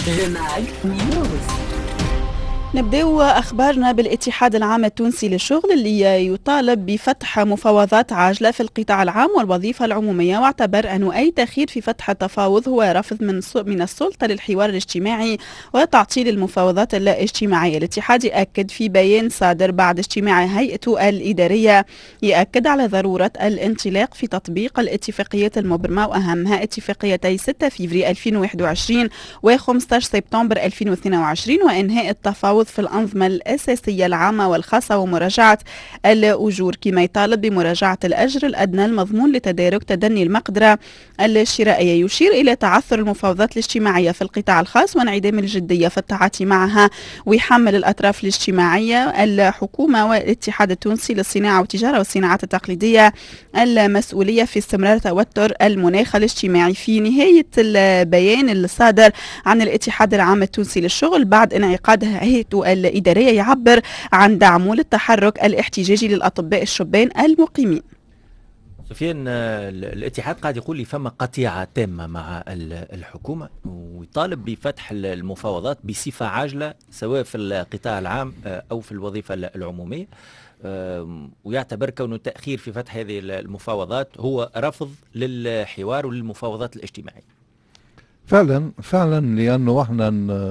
Le MAG News. نبداو أخبارنا بالاتحاد العام التونسي للشغل اللي يطالب بفتح مفاوضات عاجلة في القطاع العام والوظيفة العمومية، واعتبر أن أي تأخير في فتح التفاوض هو رفض من السلطة للحوار الاجتماعي وتعطيل المفاوضات الاجتماعية. الاتحاد يأكد في بيان صادر بعد اجتماع هيئته الإدارية يأكد على ضرورة الانطلاق في تطبيق الاتفاقيات المبرمة، وأهمها اتفاقيتي 6 فبراير 2021 و 15 سبتمبر 2022، وإنهاء التفاوض في الأنظمة الأساسية العامة والخاصة ومراجعة الأجور، كما يطالب بمراجعة الأجر الأدنى المضمون لتدارك تدني المقدرة الشرائية. يشير إلى تعثر المفاوضات الاجتماعية في القطاع الخاص وانعدام الجدية في التعاطي معها، ويحمل الأطراف الاجتماعية الحكومة والاتحاد التونسي للصناعة والتجارة والصناعات التقليدية المسؤولية في استمرار توتر المناخ الاجتماعي. في نهاية البيان الصادر عن الاتحاد العام التونسي للشغل بعد انعقاد هيئته الإدارية يعبر عن دعمه للتحرك الاحتجاجي للأطباء الشبان المقيمين. سفيان، الاتحاد قاعد يقول لي فما قطيعة تامة مع الحكومة، ويطالب بفتح المفاوضات بصفة عاجلة سواء في القطاع العام أو في الوظيفة العمومية، ويعتبر كونه التأخير في فتح هذه المفاوضات هو رفض للحوار وللمفاوضات الاجتماعية. فعلا لأنه احنا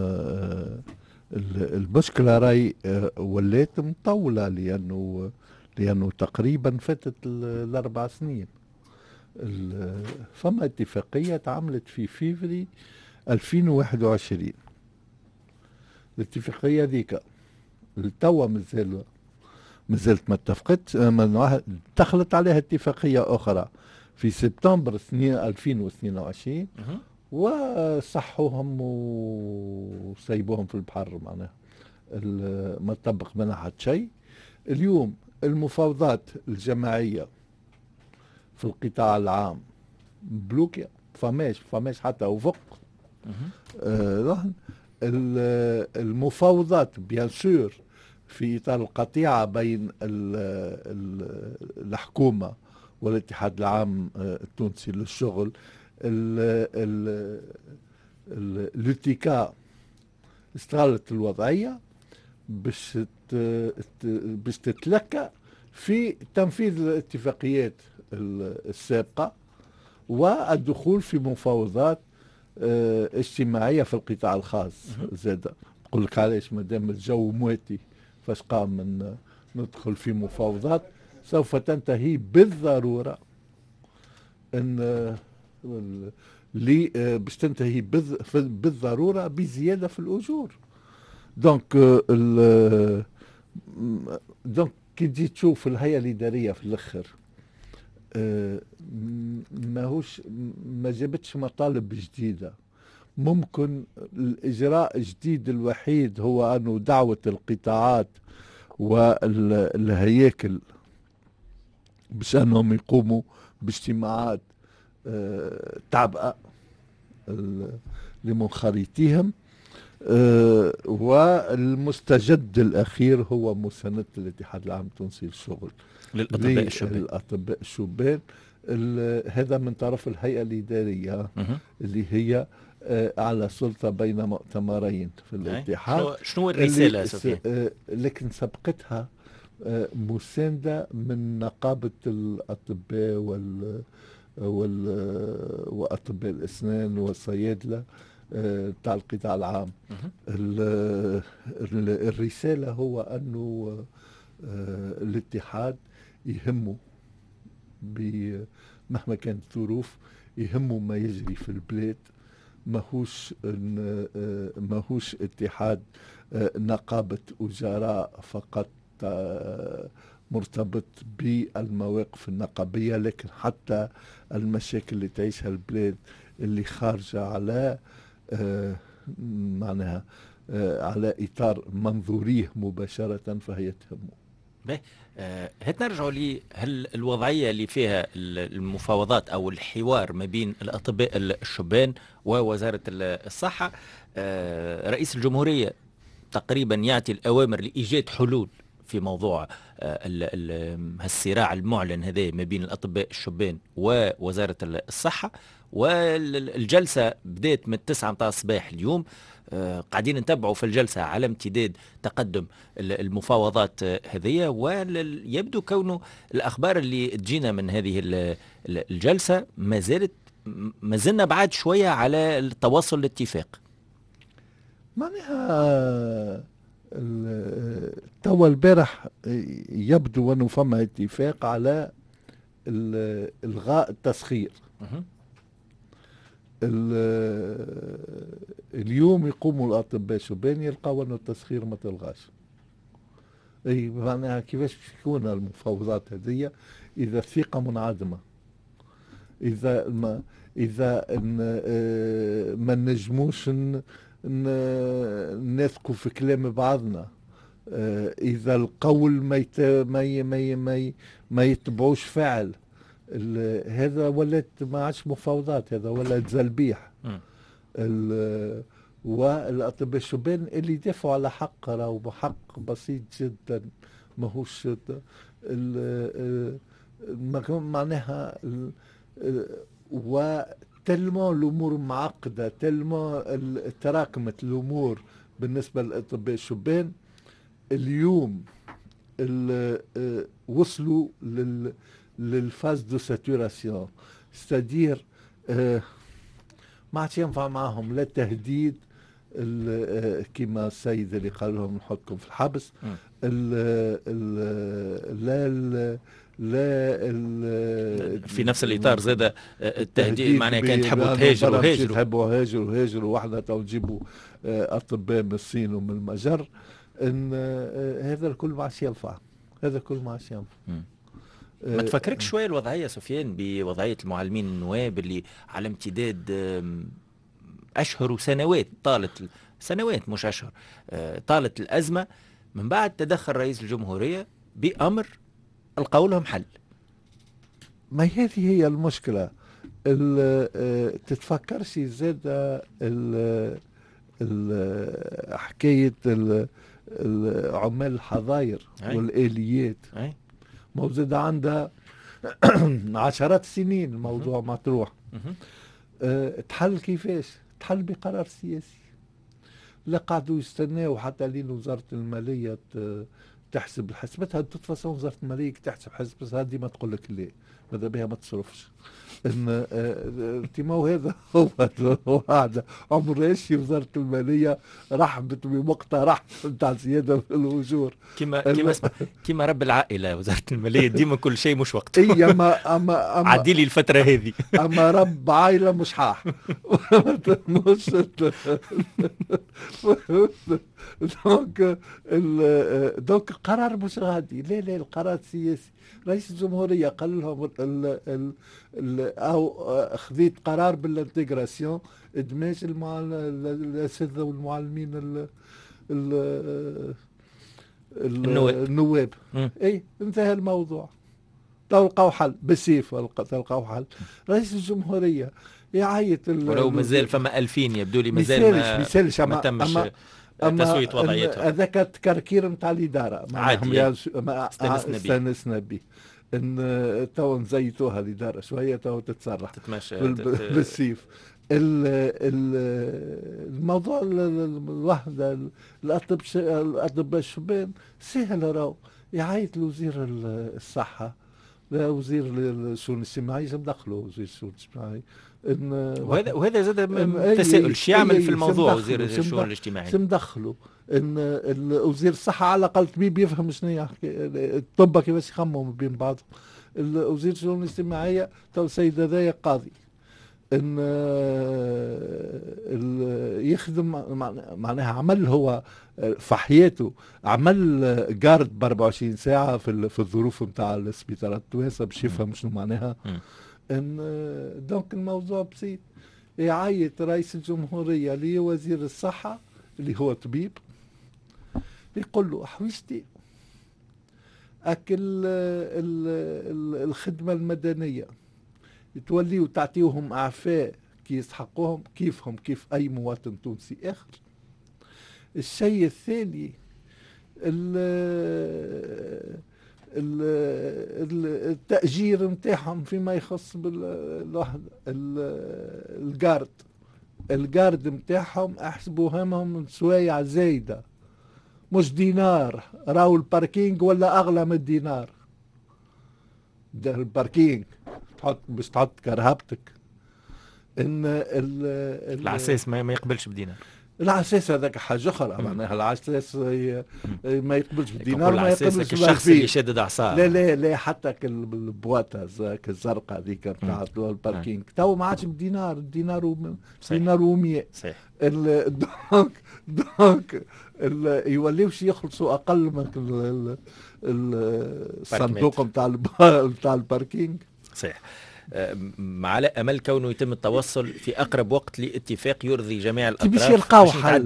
المشكلة راي ولات مطولة، لأنه تقريبا فاتت الأربع سنين. فما اتفاقية اتعملت في فيفري 2021. الاتفاقية ذيك التوا مازالت ما اتفقت، دخلت عليها اتفاقية أخرى في سبتمبر 2022 وصحوهم وسيبوهم في البحر، معناها ما طبق منها حتى شيء. اليوم المفاوضات الجماعية في القطاع العام بلوكيا، فماش حتى افق. المفاوضات بيان سور في اطار القطيعة بين الحكومة والاتحاد العام التونسي للشغل. الاتكاء استغلت الوضعية باش تتلكى في تنفيذ الاتفاقيات السابقة والدخول في مفاوضات اجتماعية في القطاع الخاص. زاد نقول لك علاش، مادام الجو مواتي فاش قام من ندخل في مفاوضات سوف تنتهي بالضرورة ان باش تنتهي بالضرورة بزيادة في الأجور. دونك كي تجي تشوف الهيئة الإدارية في الأخر ما جابتش مطالب جديدة. ممكن الإجراء الجديد الوحيد هو أنه دعوة القطاعات والهياكل باش أنهم يقوموا باجتماعات تعبئة لمنخرطيهم. والمستجد الأخير هو مساندة الاتحاد العام التونسي للشغل للأطباء الشبان. هذا من طرف الهيئة الإدارية اللي هي أعلى سلطة بين مؤتمرين في الاتحاد. شنو الرسالة سفيان؟ لكن سبقتها مساندة من نقابة الأطباء وأطباء الأسنان والصيادلة تاع القطاع العام. الرسالة هو أنه الاتحاد يهمه مهما كانت الظروف، يهمه ما يجري في البلاد. ماهوش اتحاد نقابة أجراء فقط مرتبط بالمواقف النقابية، لكن حتى المشاكل اللي تعيشها البلاد اللي خارجة على معناها على إطار منظوريه مباشرة فهي تهمه. هات نرجعوا لي، هل الوضعية اللي فيها المفاوضات أو الحوار ما بين الأطباء الشبان ووزارة الصحة، رئيس الجمهورية تقريبا يعطي الأوامر لإيجاد حلول في موضوع الصراع المعلن هذا ما بين الأطباء الشبان ووزارة الصحة. والجلسة بدأت من 9 متاع الصباح اليوم. قاعدين نتبعوا في الجلسة على امتداد تقدم المفاوضات هذه، ويبدو كونه الأخبار اللي تجينا من هذه الجلسة ما زلنا بعد شوية على التوصل لاتفاق. معناها توا البارح يبدو أنه فما اتفاق على إلغاء التسخير. اليوم يقوموا الأطباء الشبان يلقوا أنه التسخير ما تلغاش. أي معناها كيفاش تكون المفاوضات هذه إذا الثقة منعدمة، إذا ما نجموش نثقوا في كلام بعضنا، إذا القول ما يتبعوش فعل، هذا ولات ما عادش مفاوضات، هذا ولات زلبيح. والأطباء الشبان اللي يدافعوا على حق راهو حق بسيط جدا، ماهوش معناها وتلمو الأمور معقدة، تلمو تراكمت الأمور بالنسبة للأطباء الشبان. اليوم وصلوا للفاز دو ساتوراسيون، ستادير ما عادش ينفع معهم لا تهديد كما السيد اللي قال لهم نحطكم في الحبس، لا في نفس الإطار زاد التهديد، معناها كان تحبوا تهاجروا واحدة تو تجيبوا أطباء من الصين ومن المجر. إن هذا الكل ما عادش ينفع، هذا الكل ما عادش ينفع. ما تفكرك شوية الوضعية سفيان بوضعية المعلمين النواب اللي على امتداد أشهر وسنوات، طالت سنوات مش أشهر، طالت الأزمة من بعد تدخل رئيس الجمهورية بأمر ألقوا لهم حل. ما هذه هي المشكلة. تتفكرش زاد حكاية عمال الحظاير والآليات، موجودة عندها عشرات السنين، الموضوع مطروح. تحل كيفاش؟ تحل بقرار سياسي. لا قعدوا يستناوا حتى لين وزارة المالية تحسب الحسبات. هاد تتفصل وزارة المالية تحسب حسبات هذه ما تقول لك ليه ماذا بها ما تصرفش. ان تيمو هذا هو هذا عمر رئيس وزارة المالية رحبت بمقترح نتاع زيادة في الأجور كما رب العائلة وزارة المالية ديما كل شيء مش وقت. اي اما عدي لي الفترة هذه. اما رب عائلة مش حاح مش دونك القرار مش غادي. لا القرار سياسي. رئيس الجمهورية قال لهم او خذيت قرار بالانتجراسيون، ادماج الاساتذة والمعلمين النواب. اي انتهى الموضوع، تلقاو حل بالسيف، تلقاو حل. رئيس الجمهورية يعيط ولو مازال فما 2000 يبدو لي مازال ما تمش تسوية وضعيتها. هذاك التكركير نتاع الإدارة استانسنا به. ان تو نزيتوها الإدارة شوية، تو تتسرح تتمشى بالسيف. الموضوع الوحدة الأطباء الشبان سهل، راهو يعيط لوزير الصحة، وزير الشؤون الاجتماعية مدخله وزير الشؤون الاجتماعية. وهذا زاد تساؤل شو يعمل في الموضوع وزير الشؤون الاجتماعية؟ شو مدخله؟ ان وزير الصحة على الأقل طبيب يفهم شنو الطب كيفاش يخمموا بين بعض. وزير الشؤون الاجتماعية تو السيد هذايا قاضي، ان يخدم معناها عمل هو في حياته، عمل جارد ب 24 ساعة في الظروف نتاع السبيطارات التوانسة باش يفهم شنو معناها. ان دونك الموضوع بسيط. يعيط رئيس الجمهورية لوزير الصحة اللي هو طبيب، يقول له حويجتي أكل الخدمة المدنية توليوا تعطيوهم أعفاء كي يستحقوهم كيفهم كيف أي مواطن تونسي آخر. الشيء الثاني التأجير متاعهم فيما يخص الجارد متاعهم احسبوا همهم سوايع زايدة، مش دينار. راهو الباركينج ولا اغلى من الدينار. ده الباركينج باش تحط كرهبتك ان العساس ما يقبلش بدينار. العساس هذاك حاجه اخرى، معناها العساس ما يقبلش بالدينار، ما يقبلش الشخص اللي يشدد اعصاب. لا حتى البواطه الزرقاء هذيك بتاع الباركينج تو ما عادش بدينار، دينار و100. صحيح. دونك يوليوش يخلصوا اقل من الصندوق بتاع الباركينج. صحيح. على امل كونه يتم التوصل في اقرب وقت لاتفاق يرضي جميع الاطراف باش يلقاو حل،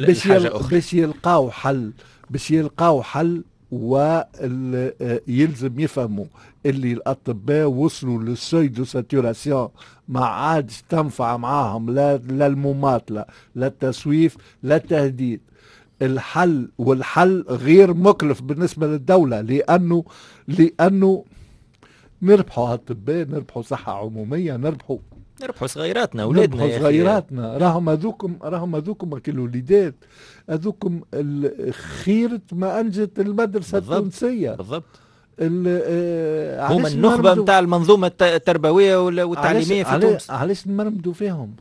باش يلقاو حل ويلزم يفهموا اللي الاطباء وصلوا للسوي دو ساتوراسيون، ما عادش تنفع معاهم لا المماطله لا التسويف لا التهديد. والحل غير مكلف بالنسبه للدوله، لانه نربحوا اطباء، نربحوا صحه عموميه، نربحوا صغيراتنا اولادنا، نربحوا صغيراتنا. راهم هذوكم كل الوليدات هذوكم خيرة ما انجت المدرسه التونسيه. بالضبط. هما النخبه نتاع المنظومه التربويه والتعليميه في تونس. علاش نمرمدوا فيهم؟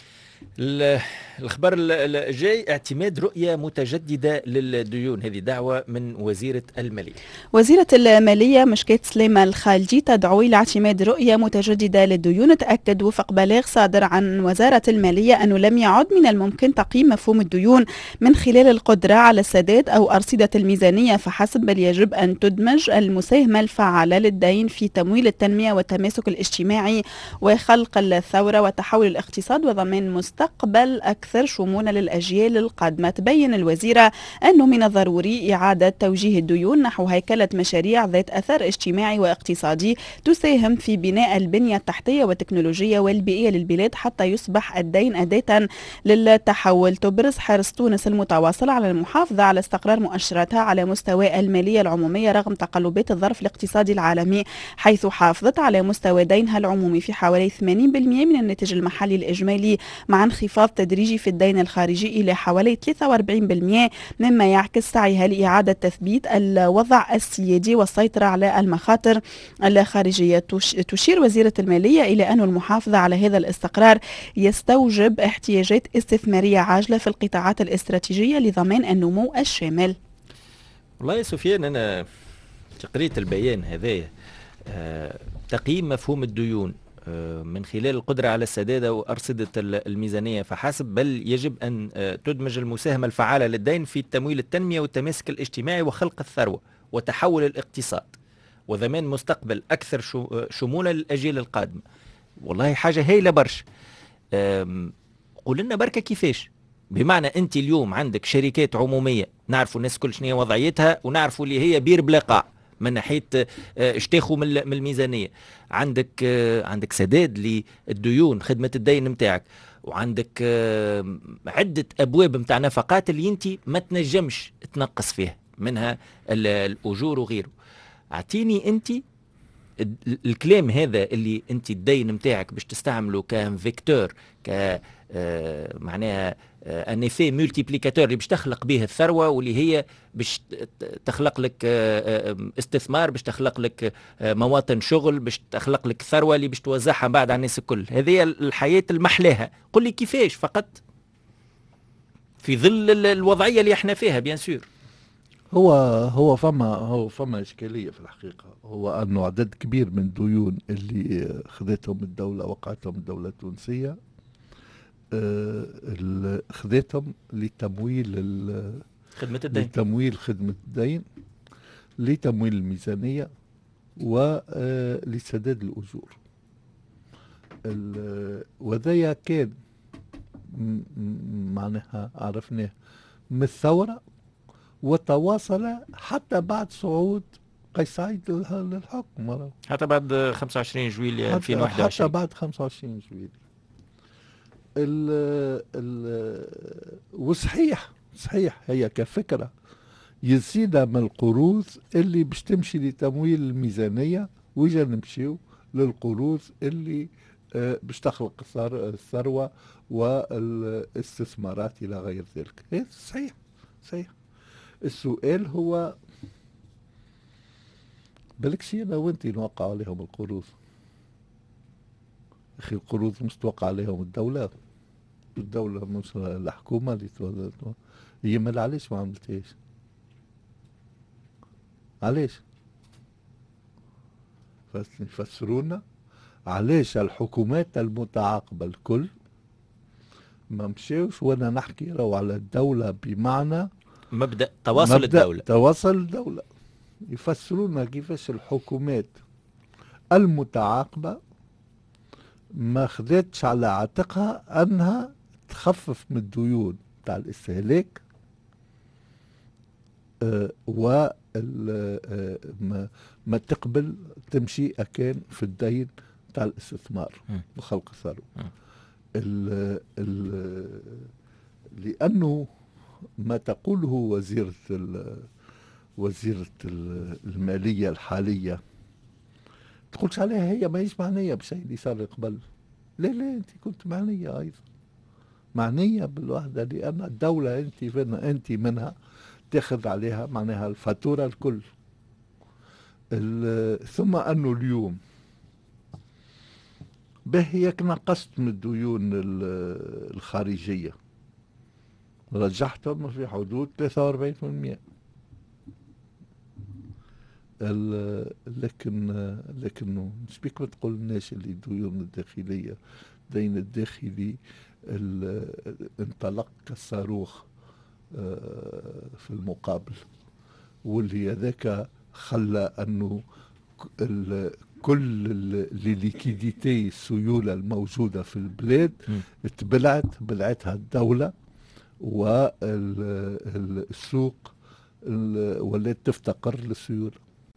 الخبر الجاي اعتماد رؤية متجددة للديون، هذه دعوة من وزيرة المالية. وزيرة المالية مشكات سليمة الخالدي تدعو إلى اعتماد رؤية متجددة للديون. تأكد وفق بلاغ صادر عن وزارة المالية أنه لم يعد من الممكن تقييم مفهوم الديون من خلال القدرة على السداد أو أرصدة الميزانية فحسب، بل يجب أن تدمج المساهمة الفعالة للدين في تمويل التنمية والتماسك الاجتماعي وخلق الثورة وتحول الاقتصاد وضمان مستقبل أكثر شمولا للأجيال القادمة. تبين الوزيرة أنه من الضروري إعادة توجيه الديون نحو هيكلة مشاريع ذات أثر اجتماعي واقتصادي تساهم في بناء البنية التحتية والتكنولوجية والبيئية للبلاد حتى يصبح الدين أداة للتحول. تبرز حرص تونس المتواصل على المحافظة على استقرار مؤشراتها على مستوى المالية العمومية رغم تقلبات الظرف الاقتصادي العالمي، حيث حافظت على مستوى دينها العمومي في حوالي 80% من الناتج المحلي الإجمالي، مع انخفاض تدريجي في الدين الخارجي إلى حوالي 43%، مما يعكس سعيها لإعادة تثبيت الوضع السيادي والسيطرة على المخاطر الخارجية. تشير وزيرة المالية إلى أن المحافظة على هذا الاستقرار يستوجب احتياجات استثمارية عاجلة في القطاعات الاستراتيجية لضمان النمو الشامل. والله يا سفيان، أنا قريت البيان هذايا، تقييم مفهوم الديون من خلال القدرة على السداد وأرصدة الميزانية فحسب، بل يجب أن تدمج المساهمة الفعالة للدين في تمويل التنمية والتماسك الاجتماعي وخلق الثروة وتحول الاقتصاد وضمان مستقبل أكثر شمولا للأجيال القادمة. والله حاجة هايلة برش. قول لنا بركة كيفاش؟ بمعنى أنت اليوم عندك شركات عمومية، نعرفوا الناس كل شنية وضعيتها ونعرفوا اللي هي بير بلا قاع من ناحيه اشتاخوا من الميزانيه. عندك سداد للديون، خدمه الدين نتاعك، وعندك عده ابواب نتاع نفقات اللي انت ما تنجمش تنقص فيها، منها الاجور وغيره. اعطيني انت الكلام هذا اللي انت الدين نتاعك باش تستعمله كفيكتور، معناها ان ايفي مولتيبليكاتور اللي باش تخلق به الثروه، واللي هي باش تخلق لك استثمار، باش تخلق لك مواطن شغل، باش تخلق لك ثروه اللي باش توزعها بعد على الناس الكل. هذه الحياه المحلاها. قل لي كيفاش فقط في ظل الوضعيه اللي احنا فيها. بيان سور هو فما اشكاليه في الحقيقه، هو انه عدد كبير من الديون اللي خذتهم الدوله وقعتهم الدوله التونسيه خذتهم لتمويل خدمة الدين، لتمويل خدمة الدين، لتمويل الميزانية، ولسداد الأجور. وذا كان معناها عرفناه من الثورة وتواصل حتى بعد صعود قيس سعيد للحكم، حتى بعد 25 جويلية 2021، حتى بعد 25 جويلية. وصحيح هي كفكرة يزيد من القروض اللي باش تمشي لتمويل الميزانية، ويجا نمشيو للقروض اللي باش تخلق الثروة والاستثمارات إلى غير ذلك. إيه صحيح صحيح. السؤال هو بالك أنا وأنت نوقع عليهم القروض، أخي القروض مش توقع عليهم الدولة مش الحكومة اللي هي ما علاش ما عملتهاش؟ علاش؟ يفسرونا علاش الحكومات المتعاقبة الكل ما مشيوش. وانا نحكي راهو على الدولة بمعنى مبدأ تواصل الدولة. تواصل الدولة. يفسرونا كيفاش الحكومات المتعاقبة ما خذتش على عاتقها انها تخفف من الديون تاع الاستهلاك ما تقبل تمشي أكان في الدين تاع الاستثمار وخلق الثروة. لأنه ما تقوله وزيرة المالية الحالية تقولش عليها هي ما هيش معنية بشيء اللي صار قبل. لا أنت كنت معنية أيضا، معنية بالوحدة، لأن الدولة أنت منها تاخذ عليها معناها الفاتورة الكل. ثم أنه اليوم بهيك نقصت من الديون الخارجية، رجحتهم في حدود 43%. لكن مش بيك تقول الناس اللي الديون الداخلية الدين الداخلي انطلق كالصاروخ في المقابل، واللي هذاك خلى انه كل الليكيديتي السيولة الموجودة في البلاد بلعتها الدولة، والسوق ولات تفتقر للسيولة.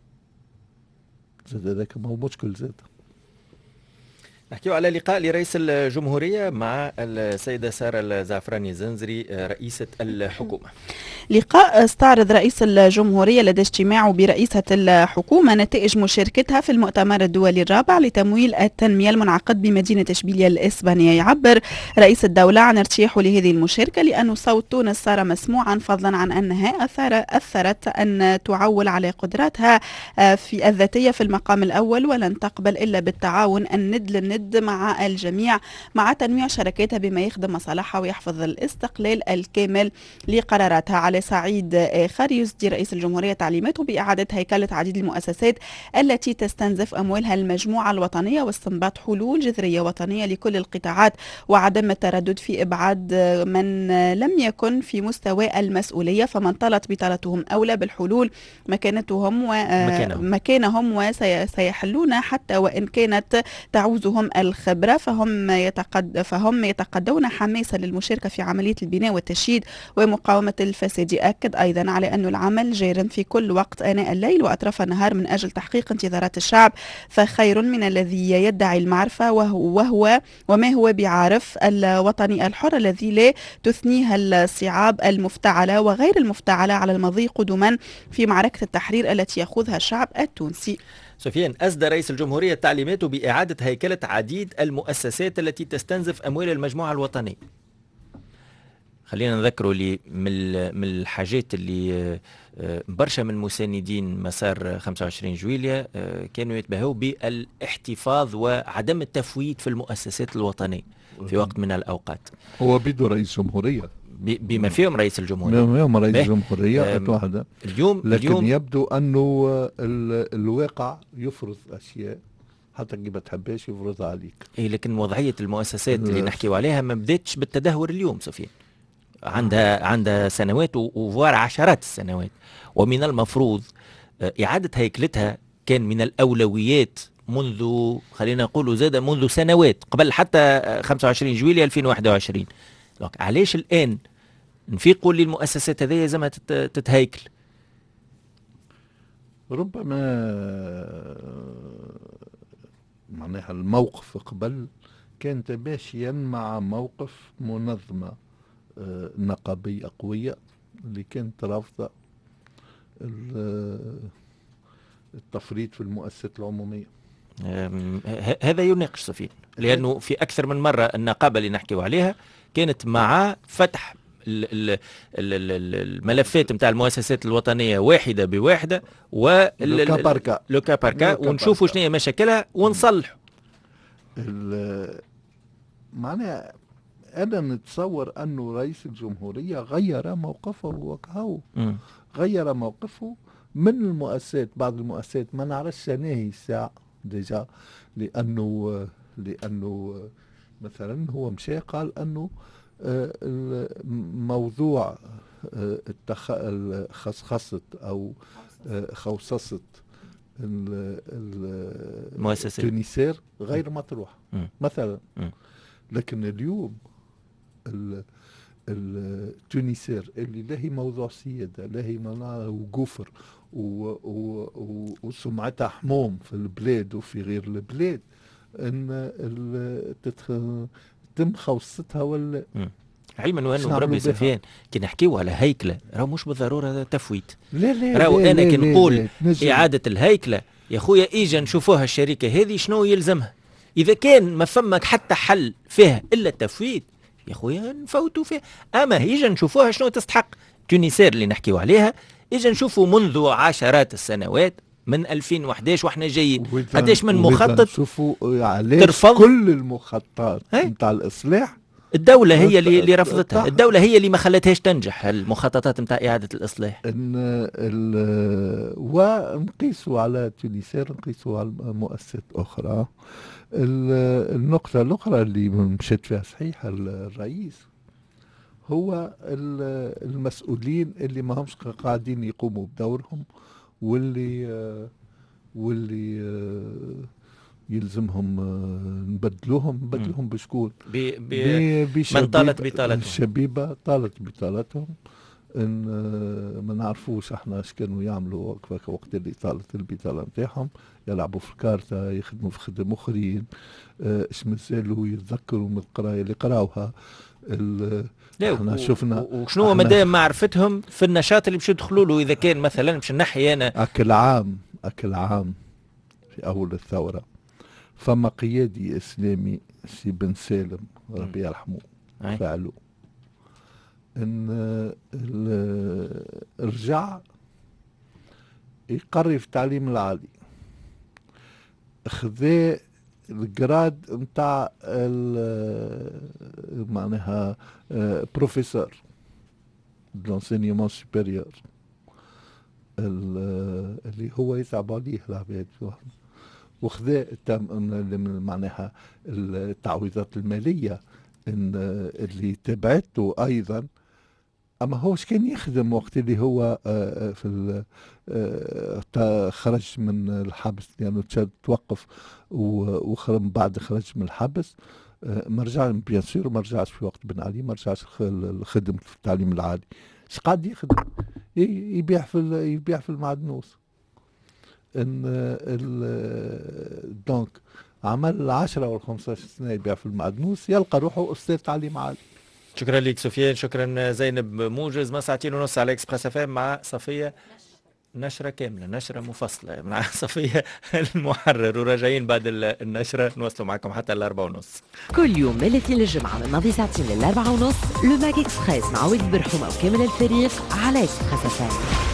زاد هذاك ما هو مشكل زاد. نحكيو على لقاء لرئيس الجمهورية مع السيدة سارة الزعفراني زنزري رئيسة الحكومة. لقاء استعرض رئيس الجمهورية لدى اجتماعه برئيسة الحكومة نتائج مشاركتها في المؤتمر الدولي الرابع لتمويل التنمية المنعقد بمدينة إشبيلية الإسبانية. يعبر رئيس الدولة عن ارتياحه لهذه المشاركة لأن صوت تونس صار مسموعا، فضلا عن أنها أثرت أن تعول على قدراتها في الذاتية في المقام الأول، ولن تقبل إلا بالتعاون الند للند مع الجميع مع تنويع شركاتها بما يخدم مصالحها ويحفظ الاستقلال الكامل لقراراتها. على صعيد آخر يسدي رئيس الجمهورية تعليماته بإعادة هيكلة عديد المؤسسات التي تستنزف أموالها المجموعة الوطنية واستنباط حلول جذرية وطنية لكل القطاعات، وعدم التردد في إبعاد من لم يكن في مستوى المسؤولية، فمن طالت بطالتهم أولى بالحلول مكانهم وسيحلون حتى وإن كانت تعوزهم الخبرة، فهم يتقدون حماسا للمشاركة في عملية البناء والتشييد ومقاومة الفساد. أكد أيضا على أن العمل جار في كل وقت آناء الليل وأطراف النهار من أجل تحقيق انتظارات الشعب، فخير من الذي يدعي المعرفة وما هو بعارف الوطني الحر الذي لا تثنيها الصعاب المفتعلة وغير المفتعلة على المضي قدما في معركة التحرير التي يخوضها الشعب التونسي. سفيان، أسدى رئيس الجمهورية تعليماته بإعادة هيكلة عديد المؤسسات التي تستنزف أموال المجموعة الوطنية. خلينا نذكروا لي من الحاجات اللي برشا من مساندين مسار 25 جويلية كانوا يتباهوا بالاحتفاظ وعدم التفويت في المؤسسات الوطنية في وقت من الأوقات. هو بده رئيس جمهورية بما فيهم رئيس الجمهورية، لكن يبدو أنه الواقع يفرض أشياء حتى كي ما تحبهاش يفرضها عليك. لكن وضعية المؤسسات اللي نحكيو عليها ما بداتش بالتدهور اليوم سفيان، عندها سنوات وفوار عشرات السنوات، ومن المفروض إعادة هيكلتها كان من الأولويات منذ خلينا نقول زاد منذ سنوات قبل حتى 25 جويلية 2021. علاش الآن نفيقوا للمؤسسات هذه زي ما تتهيكل؟ ربما معناها الموقف قبل كان تماشيا مع موقف منظمة نقابية قوية اللي كانت رافضة التفريط في المؤسسات العمومية. هذا يناقش سفيان، لأنه في أكثر من مرة النقابة اللي نحكيو عليها كانت مع فتح الملفات نتاع المؤسسات الوطنية واحدة بواحدة لوكا باركا ونشوفوا شنو هي مشاكلها ونصلحوا. معناها أنا نتصور أنه رئيس الجمهورية غير موقفه وكهو غير موقفه من المؤسسات. بعض المؤسسات ما نعرفش ناهي الساعة ديجا، لأنه مثلا هو مشى قال أنه موضوع خصخصة أو خوصصة المؤسسات تونسير غير مطروح مثلا. لكن اليوم التونسير اللي لا هي موضوع سيادة، لا هي وقفر وسمعتها حموم في البلاد وفي غير البلاد، ان تم خوصتها ولا علما وانه بربي سفيان كي نحكيو على هيكله راهو مش بالضروره تفويت. لا راهو انا كي نقول اعاده الهيكله يا خويا اجا نشوفوها الشركه هذه شنو يلزمها. اذا كان ما فمك حتى حل فيها الا التفويت يا خويا نفوتوا فيها. اما اجا نشوفوها شنو تستحق. تونسير اللي نحكيو عليها اجا نشوفوا منذ عشرات السنوات من 2011 واحنا جايين قداش من مخطط ترفض كل المخططات نتاع الاصلاح. الدولة هي اللي رفضتها، الدولة هي اللي ما خلتهاش تنجح المخططات نتاع إعادة الإصلاح. ونقيسوا على تونسير نقيسوا على مؤسسات أخرى. النقطة الأخرى اللي مشيت فيها صحيح الرئيس هو المسؤولين اللي ما همش قاعدين يقوموا بدورهم واللي يلزمهم نبدلوهم بشكون؟ من طالت بطالتهم. الشبيبة طالت بطالتهم. ان ما نعرفوش احنا اش كانوا يعملوا وقت اللي طالت البطالة نتاعهم، يلعبوا في الكارتة، يخدموا في خدم اخرين، اش مازالوا يتذكروا من القرايه اللي قراوها. احنا شفنا وشنو مدى معرفتهم في النشاط اللي باش يدخلوا له. اذا كان مثلا باش نحي انا اكل عام في اول الثوره فما قيادي اسلامي سي بن سالم ربي يرحمه فعلوا ان رجع يقري في التعليم العالي، خذا الجراد نتاع معناها بروفيسور دلانسينيومون سوبيريور اللي هو يتعب عليه العباد، وخذا معناها التعويضات المالية اللي تبعته أيضا. أما هوش كان يخدم وقت اللي هو في خرج من الحبس، لأنه يعني توقف وخرج بعد خرج من الحبس ما رجع بيان سور، ما رجعش في وقت بن علي، ما رجعش خدم في التعليم العالي. اش قاعد يخدم؟ يبيع في المعدنوس. دونك عمل 10 أو 15 سنة يبيع في المعدنوس، يلقى روحه أستاذ تعليم عالي. شكرا لك سفيان، شكرا زينب موجز. ما ساعتين ونص على اكسبريس اف ام مع صفية، نشرة كاملة، نشرة مفصلة مع صفية المحرر، وراجعين بعد النشرة نوصلوا معكم حتى 4:30 كل يوم من الاثنين للجمعة من ماضي ساعتين 4:30 لو ماك اكسبريس مع وليد برحومة وكامل الفريق على اكسبريس اف ام.